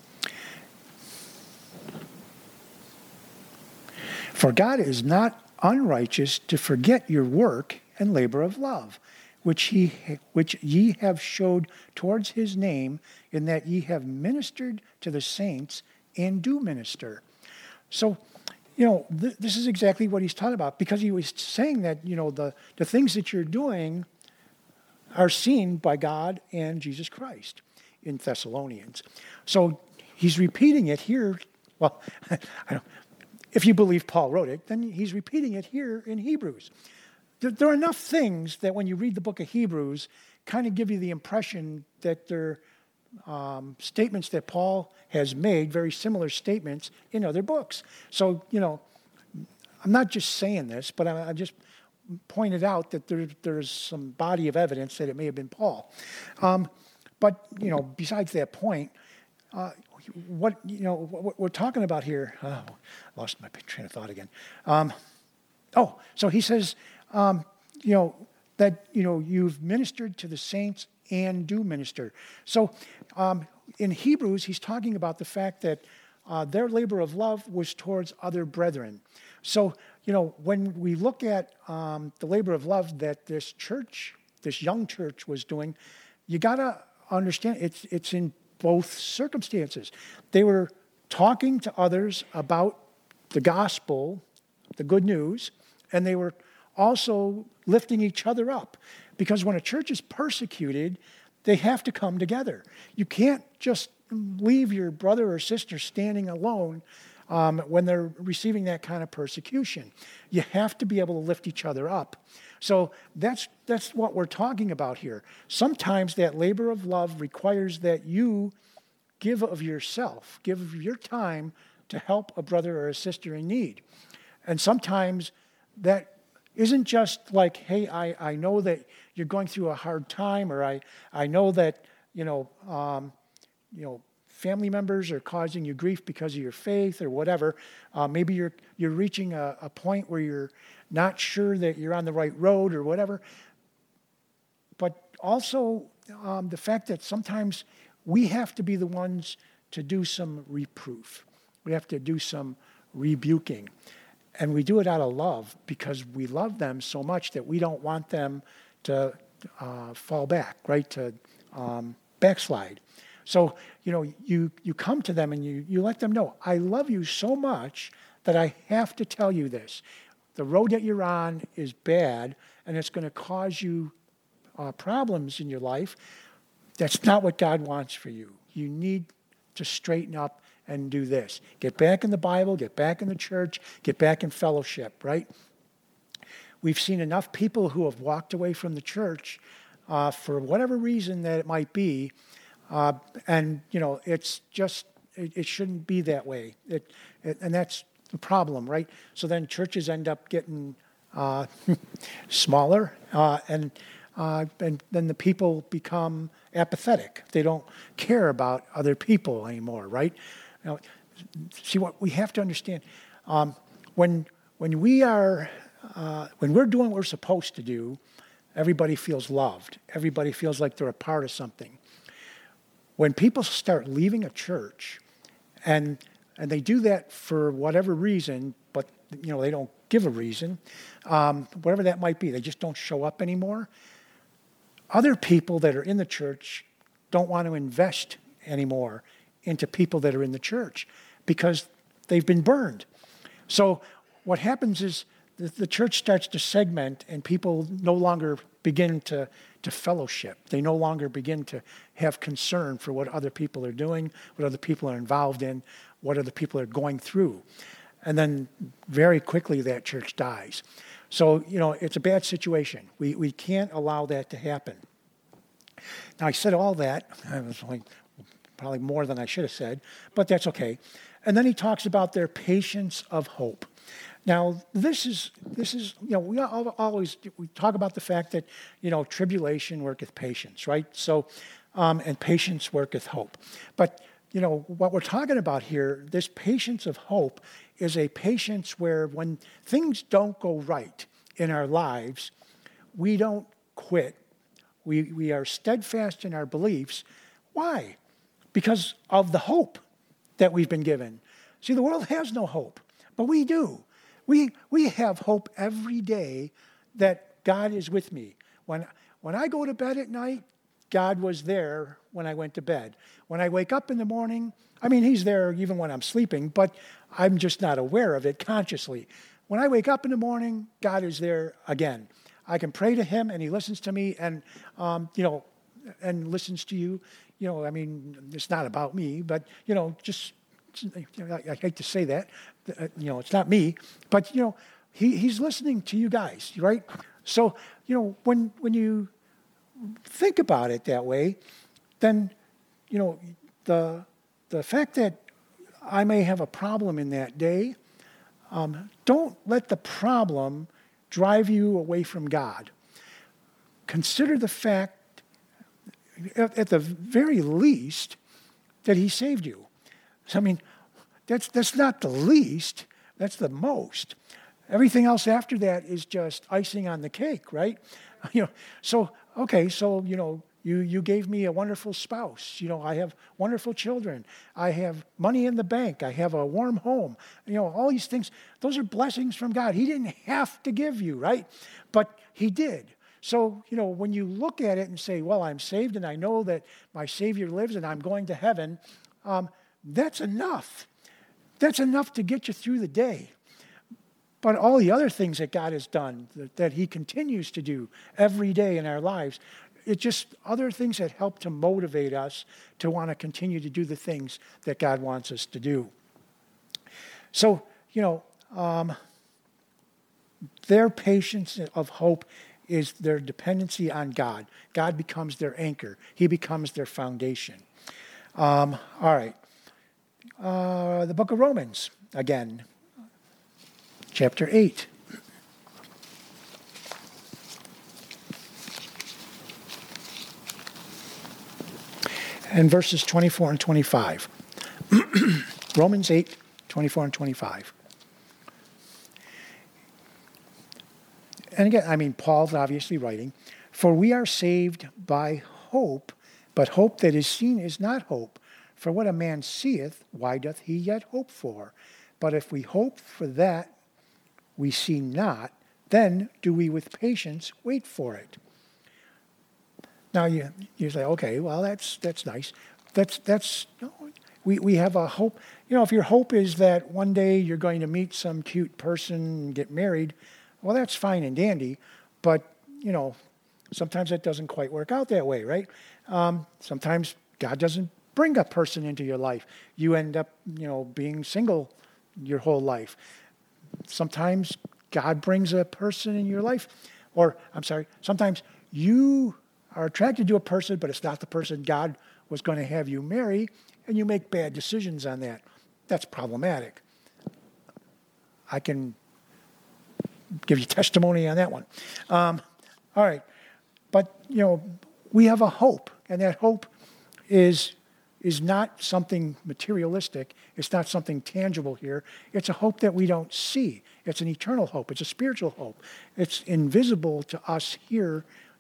For God is not unrighteous to forget your work and labor of love, which he which ye have showed towards his name, in that ye have ministered to the saints and do minister. So, you know, th- this is exactly what he's talking about, because he was saying that, you know, the, the things that you're doing are seen by God and Jesus Christ in Thessalonians. So he's repeating it here. Well, I don't, if you believe Paul wrote it, then he's repeating it here in Hebrews. There, there are enough things that when you read the book of Hebrews, kind of give you the impression that they're um, statements that Paul has made, very similar statements in other books. So, you know, I'm not just saying this, but I, I just pointed out that there, there's some body of evidence that it may have been Paul. Um, But, you know, besides that point, uh, what, you know, what we're talking about here, oh, lost my train of thought again. Um, oh, so he says, um, you know, that, you know, you've ministered to the saints and do minister. So um, in Hebrews, he's talking about the fact that uh, their labor of love was towards other brethren. So, you know, when we look at um, the labor of love that this church, this young church was doing, you got to understand it's it's in both circumstances. They were talking to others about the gospel, the good news, and they were also lifting each other up. Because when a church is persecuted, they have to come together. You can't just leave your brother or sister standing alone um, when they're receiving that kind of persecution. You have to be able to lift each other up. So that's that's what we're talking about here. Sometimes that labor of love requires that you give of yourself, give of your time to help a brother or a sister in need. And sometimes that isn't just like, hey, I, I know that you're going through a hard time, or I, I know that, you know, um, you know, family members are causing you grief because of your faith or whatever. Uh, maybe you're you're reaching a, a point where you're not sure that you're on the right road or whatever. But also um, the fact that sometimes we have to be the ones to do some reproof. We have to do some rebuking. And we do it out of love, because we love them so much that we don't want them to uh, fall back, right, to um, backslide. So, you know, you, you come to them and you, you let them know, I love you so much that I have to tell you this. The road that you're on is bad, and it's going to cause you uh, problems in your life. That's not what God wants for you. You need to straighten up and do this. Get back in the Bible, get back in the church, get back in fellowship, right? We've seen enough people who have walked away from the church uh, for whatever reason that it might be, uh, and, you know, it's just, it, it shouldn't be that way. It, it, and that's the problem, right? So then churches end up getting uh, smaller, uh, and uh, and then the people become apathetic. They don't care about other people anymore, right? You know, see, what we have to understand, um, when when we are uh, when we're doing what we're supposed to do, Everybody feels loved. Everybody feels like they're a part of something. When people start leaving a church, and and they do that for whatever reason, but you know they don't give a reason, um, whatever that might be, they just don't show up anymore. Other people that are in the church don't want to invest anymore into people that are in the church because they've been burned. So what happens is the, the church starts to segment, and people no longer begin to, to fellowship. They no longer begin to have concern for what other people are doing, what other people are involved in, what other people are going through. And then very quickly that church dies. So, you know, it's a bad situation. We we can't allow that to happen. Now, I said all that. I was only probably more than I should have said, but that's okay. And then he talks about their patience of hope. Now, this is, this is you know, we always we talk about the fact that, you know, tribulation worketh patience, right? So, um, and patience worketh hope. But, you know, what we're talking about here, this patience of hope is a patience where when things don't go right in our lives, we don't quit. We, we are steadfast in our beliefs. Why? Because of the hope that we've been given. See, the world has no hope, but we do. We, we have hope every day that God is with me. When, when I go to bed at night, God was there when I went to bed. When I wake up in the morning, I mean, he's there even when I'm sleeping, but I'm just not aware of it consciously. When I wake up in the morning, God is there again. I can pray to him, and he listens to me, and, um, you know, and listens to you. You know, I mean, it's not about me, but, you know, just, you know, I, I hate to say that. Uh, you know, it's not me, but, you know, he, he's listening to you guys, right? So, you know, when when you think about it that way, then, you know, the the fact that I may have a problem in that day, um, don't let the problem drive you away from God. Consider the fact, at, at the very least, that he saved you. I mean, that's that's not the least, that's the most. Everything else after that is just icing on the cake, right? You know, so, okay, so, you know, you, you gave me a wonderful spouse. You know, I have wonderful children. I have money in the bank. I have a warm home. You know, all these things, those are blessings from God. He didn't have to give you, right? But he did. So, you know, when you look at it and say, well, I'm saved and I know that my Savior lives and I'm going to heaven, um, that's enough. That's enough to get you through the day. But all the other things that God has done, that, that he continues to do every day in our lives, it's just other things that help to motivate us to want to continue to do the things that God wants us to do. So, you know, um, their patience of hope is their dependency on God. God becomes their anchor. He becomes their foundation. Um, all right. Uh, the book of Romans, again, chapter eight. And verses twenty-four and twenty-five. Romans eight, twenty-four and twenty-five. And again, I mean, Paul's obviously writing, for we are saved by hope, but hope that is seen is not hope. For what a man seeth, why doth he yet hope for? But if we hope for that we see not, then do we with patience wait for it. Now you you say, okay, well that's that's nice. That's that's no, we we have a hope. You know, if your hope is that one day you're going to meet some cute person and get married, well that's fine and dandy. But you know, sometimes that doesn't quite work out that way, right? Um, sometimes God doesn't bring a person into your life. You end up, you know, being single your whole life. Sometimes God brings a person in your life, or I'm sorry, sometimes you are attracted to a person, but it's not the person God was going to have you marry, and you make bad decisions on that. That's problematic. I can give you testimony on that one. Um, all right. But, you know, we have a hope, and that hope is is not something materialistic. It's not something tangible here. It's a hope that we don't see. It's an eternal hope. It's a spiritual hope. It's invisible to us here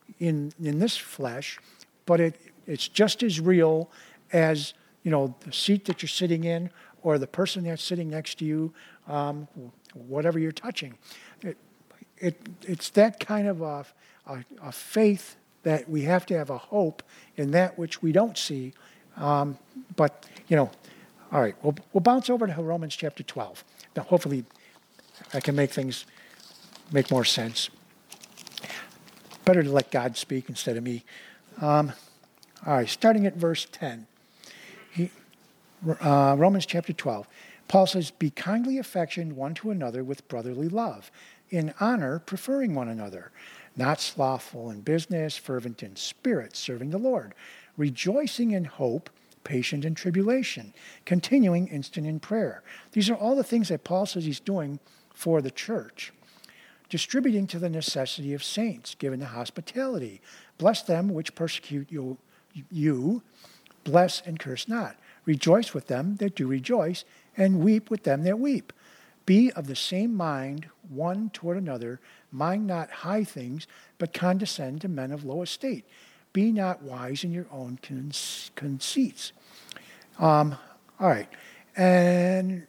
in in this flesh, but it it's just as real as, you know, the seat that you're sitting in or the person that's sitting next to you, um, whatever you're touching. It, it it's that kind of a, a, a faith that we have to have a hope in that which we don't see. Um, but, you know, all right, we'll, we'll bounce over to Romans chapter twelve. Now, hopefully I can make things make more sense. Better to let God speak instead of me. Um, all right, starting at verse ten. He, uh, Romans chapter twelve. Paul says, be kindly affectioned one to another with brotherly love, in honor preferring one another, not slothful in business, fervent in spirit, serving the Lord, rejoicing in hope, patient in tribulation, continuing instant in prayer. These are all the things that Paul says he's doing for the church. Distributing to the necessity of saints, given the hospitality. Bless them which persecute you, you, bless and curse not. Rejoice with them that do rejoice, and weep with them that weep. Be of the same mind one toward another. Mind not high things, but condescend to men of low estate. Be not wise in your own conceits. Um, all right. And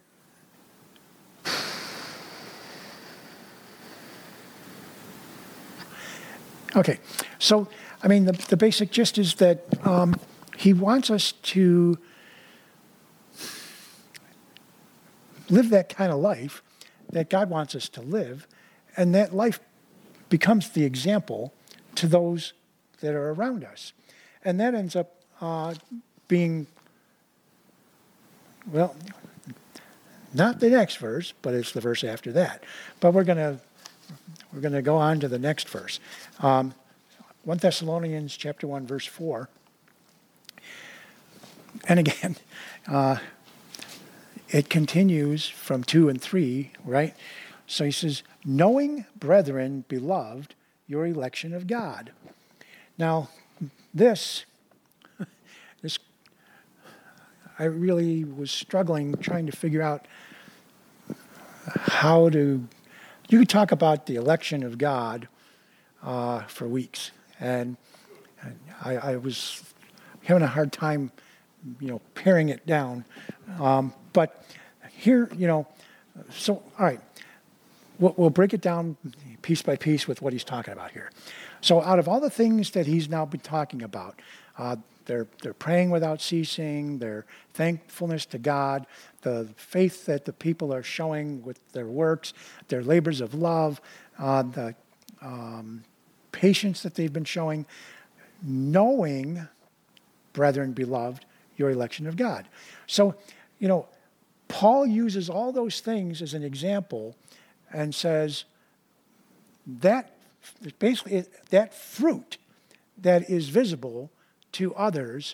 okay. So, I mean, the, the basic gist is that um, he wants us to live that kind of life that God wants us to live, and that life becomes the example to those that are around us. And that ends up uh, being, well, not the next verse, but it's the verse after that. But we're going to we're going to go on to the next verse. Um, First Thessalonians chapter one, verse four. And again, uh, it continues from two and three, right? So he says, knowing, brethren, beloved, your election of God. Now, this, this, I really was struggling trying to figure out how to, you could talk about the election of God uh, for weeks. And, and I, I was having a hard time, you know, paring it down. Um, but here, you know, so, all right, we'll, we'll break it down piece by piece with what he's talking about here. So out of all the things that he's now been talking about, uh, they're, they're praying without ceasing, their thankfulness to God, the faith that the people are showing with their works, their labors of love, uh, the um, patience that they've been showing, knowing, brethren, beloved, your election of God. So, you know, Paul uses all those things as an example and says that basically that fruit that is visible to others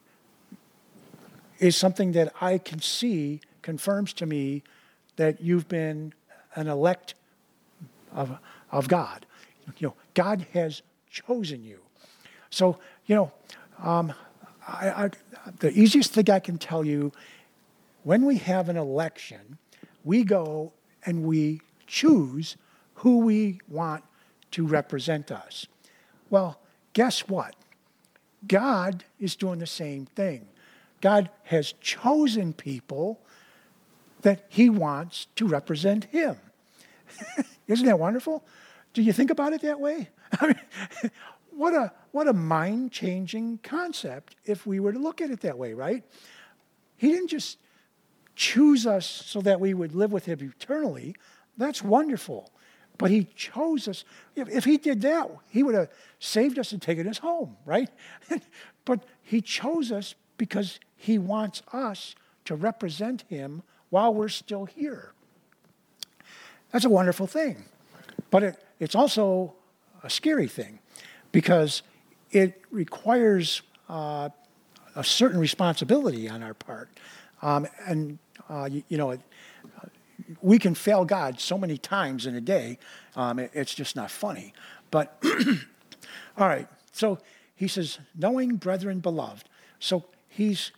is something that I can see confirms to me that you've been an elect of, of God. You know, God has chosen you. So, you know, um, I, I, the easiest thing I can tell you, when we have an election, we go and we choose who we want to represent us. Well, guess what? God is doing the same thing. God has chosen people that he wants to represent him. Isn't that wonderful? Do you think about it that way? I mean, what a what a mind-changing concept if we were to look at it that way, right? He didn't just choose us so that we would live with him eternally. That's wonderful. But he chose us. If, if he did that, he would have saved us and taken us home, right? But he chose us because he wants us to represent him while we're still here. That's a wonderful thing. But it, it's also a scary thing because it requires uh, a certain responsibility on our part. Um, and, uh, you, you know, it, we can fail God so many times in a day, um, it, it's just not funny. But, all right, so he says, knowing brethren beloved. So he's,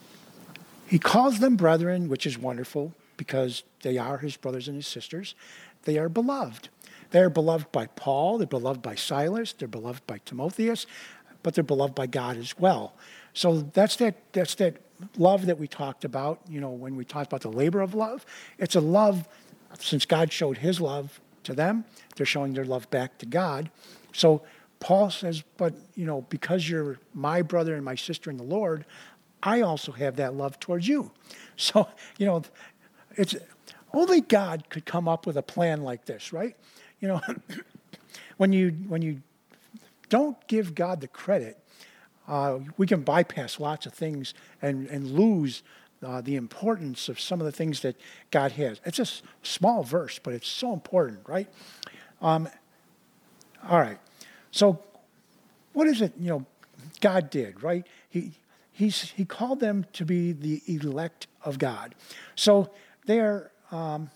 he calls them brethren, which is wonderful because they are his brothers and his sisters. they are beloved. They are beloved by Paul, they're beloved by Silas, they're beloved by Timotheus, but they're beloved by God as well. So that's that, that's that love that we talked about, you know, when we talked about the labor of love. It's a love, since God showed his love to them, they're showing their love back to God. So Paul says, but, you know, because you're my brother and my sister in the Lord, I also have that love towards you. So, you know, it's only God could come up with a plan like this, right? You know, when you when you don't give God the credit, uh, we can bypass lots of things and, and lose uh, the importance of some of the things that God has. It's a s- small verse, but it's so important, right? Um, all right. So what is it, you know, God did, right? He he's, he called them to be the elect of God. So they're um,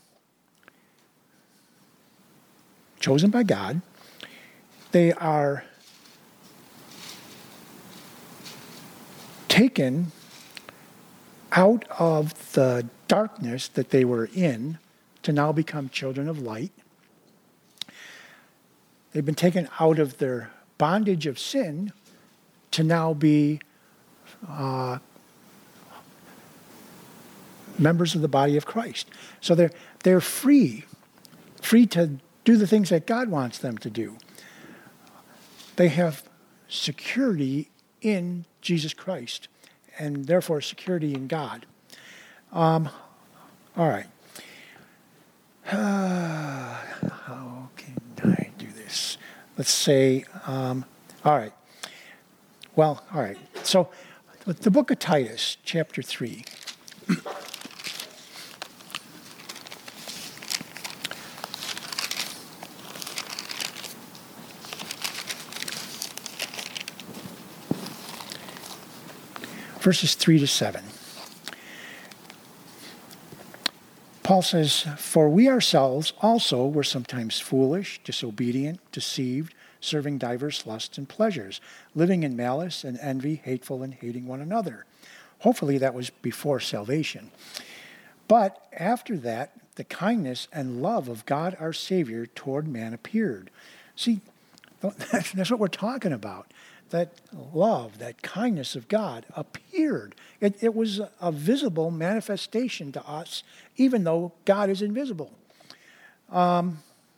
chosen by God. They are taken out of the darkness that they were in to now become children of light. They've been taken out of their bondage of sin to now be uh, members of the body of Christ. So they're they're free, free to do the things that God wants them to do. They have security in Jesus Christ, and therefore security in God. Um, all right. Uh, how can I do this? Let's say, um, all right. Well, all right. So the book of Titus, chapter three. Verses three to seven. Paul says, "For we ourselves also were sometimes foolish, disobedient, deceived, serving diverse lusts and pleasures, living in malice and envy, hateful and hating one another." Hopefully that was before salvation. "But after that, the kindness and love of God our Savior toward man appeared." See, that's what we're talking about. That love, that kindness of God appeared. It, it was a visible manifestation to us, even though God is invisible. Um,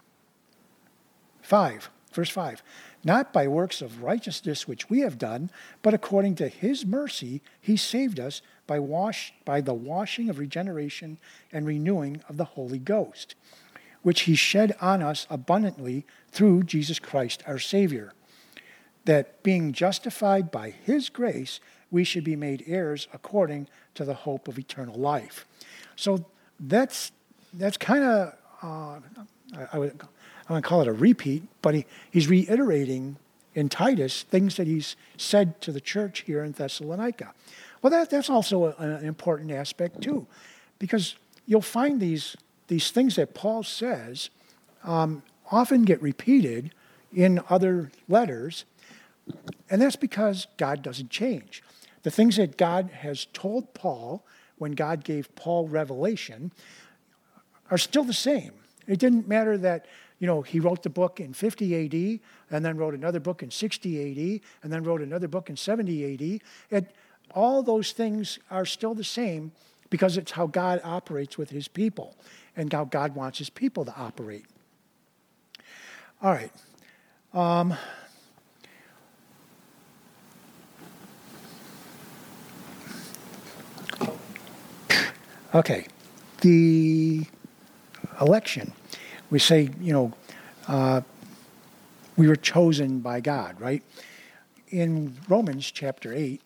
five, verse five. "Not by works of righteousness which we have done, but according to his mercy he saved us by wash by the washing of regeneration and renewing of the Holy Ghost, which he shed on us abundantly through Jesus Christ our Savior, that being justified by his grace, we should be made heirs according to the hope of eternal life." So that's that's kind of, uh, I, I would I want to call it a repeat, but he, he's reiterating in Titus things that he's said to the church here in Thessalonica. Well, that, that's also a, an important aspect too, because you'll find these, these things that Paul says um, often get repeated in other letters. And that's because God doesn't change. The things that God has told Paul when God gave Paul revelation are still the same. It didn't matter that, you know, he wrote the book in fifty A D and then wrote another book in sixty A D and then wrote another book in seventy A D. It, all those things are still the same because it's how God operates with his people and how God wants his people to operate. All right. Um, Okay, the election. We say, you know, uh, we were chosen by God, right? In Romans chapter eight,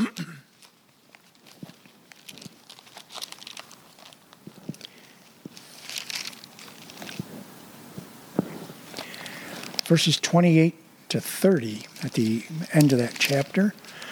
verses twenty-eight to thirty at the end of that chapter,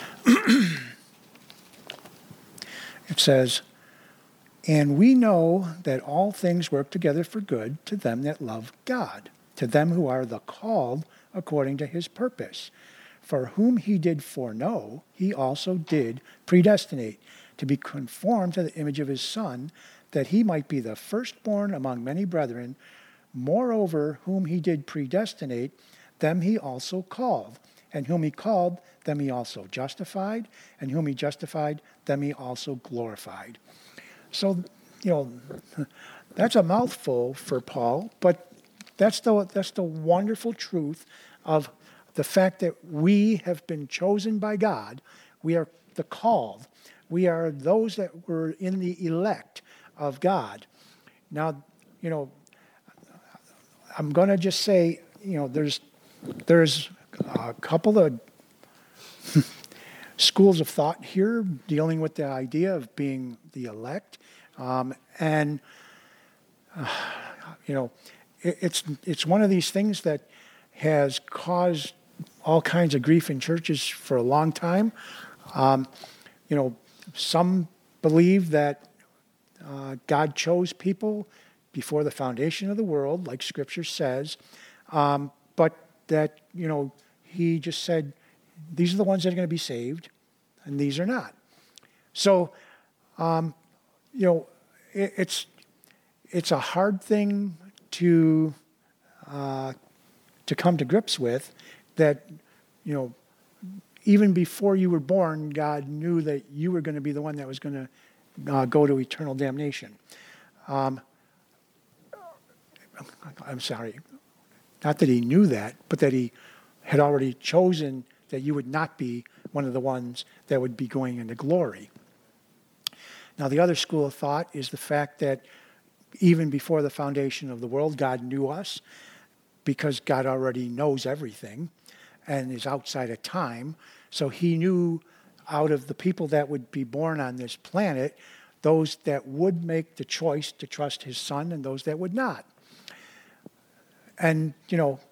it says, "And we know that all things work together for good to them that love God, to them who are the called according to his purpose. For whom he did foreknow, he also did predestinate to be conformed to the image of his Son, that he might be the firstborn among many brethren. Moreover, whom he did predestinate, them he also called. And whom he called, them he also justified. And whom he justified, them he also glorified. So, you know, that's a mouthful for Paul, but that's the, that's the wonderful truth of the fact that we have been chosen by God. We are the called. We are those that were in the elect of God. Now, you know, I'm going to just say, you know, there's there's a couple of schools of thought here dealing with the idea of being the elect, um, and uh, you know, it, it's it's one of these things that has caused all kinds of grief in churches for a long time. Um, you know, some believe that uh, God chose people before the foundation of the world, like Scripture says, um, but that, you know, he just said, these are the ones that are going to be saved, and these are not. So, um, you know, it, it's it's a hard thing to uh, to come to grips with, that, you know, even before you were born, God knew that you were going to be the one that was going to uh, go to eternal damnation. Um, I'm sorry, not that he knew that, but that he had already chosen that you would not be one of the ones that would be going into glory. Now, the other school of thought is the fact that even before the foundation of the world, God knew us, because God already knows everything and is outside of time. So he knew out of the people that would be born on this planet, those that would make the choice to trust his son and those that would not. And, you know,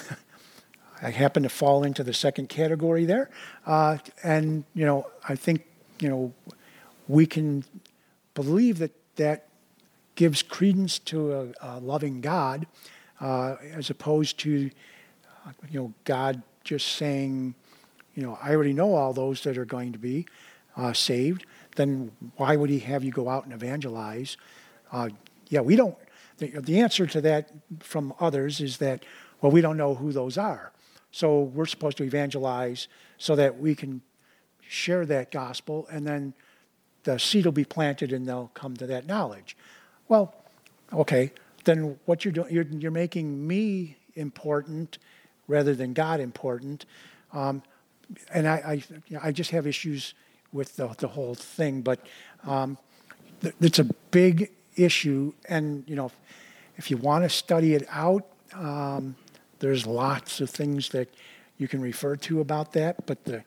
I happen to fall into the second category there. Uh, and, you know, I think, you know, we can believe that that gives credence to a, a loving God, uh, as opposed to, you know, God just saying, you know, I already know all those that are going to be uh, saved. Then why would he have you go out and evangelize? Uh, yeah, we don't. The, the answer to that from others is that, well, we don't know who those are. So we're supposed to evangelize so that we can share that gospel, and then the seed will be planted and they'll come to that knowledge. Well, okay, then what you're doing, you're, you're making me important rather than God important. Um, and I, I, I just have issues with the, the whole thing, but um, th- it's a big issue. And, you know, if you want to study it out, um, there's lots of things that you can refer to about that. But the,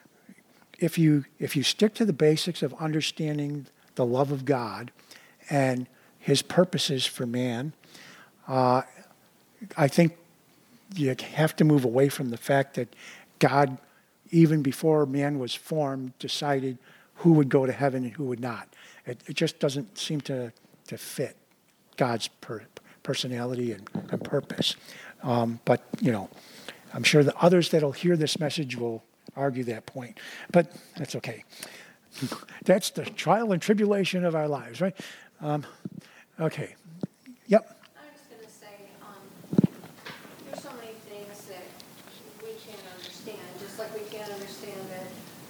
if you if you stick to the basics of understanding the love of God and his purposes for man, uh, I think you have to move away from the fact that God, even before man was formed, decided who would go to heaven and who would not. It, it just doesn't seem to, to fit God's per, personality and, and purpose. Um, but, you know, I'm sure the others that'll hear this message will argue that point. But that's okay. That's the trial and tribulation of our lives, right? Um, okay. Yep. I was going to say, um, there's so many things that we can't understand, just like we can't understand that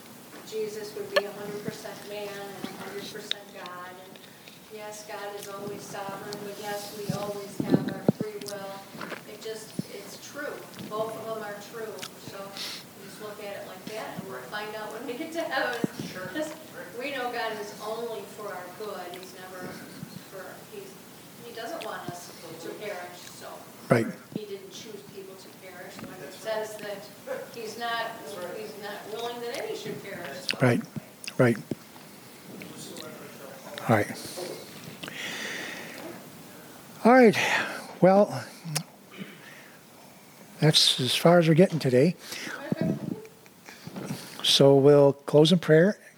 Jesus would be one hundred percent man and one hundred percent God. And yes, God is always sovereign, but yes, we always have our free will. It just, it's true. Both of them are true. So you just look at it like that, and we'll find out when we get to heaven. Sure. Because we know God is only for our good. He's never for, he's, he doesn't want us to perish, so. Right. He didn't choose people to perish. When it says that he's not, he's not willing that any should perish. So. Right. Right. All right. All right. Well, that's as far as we're getting today. So we'll close in prayer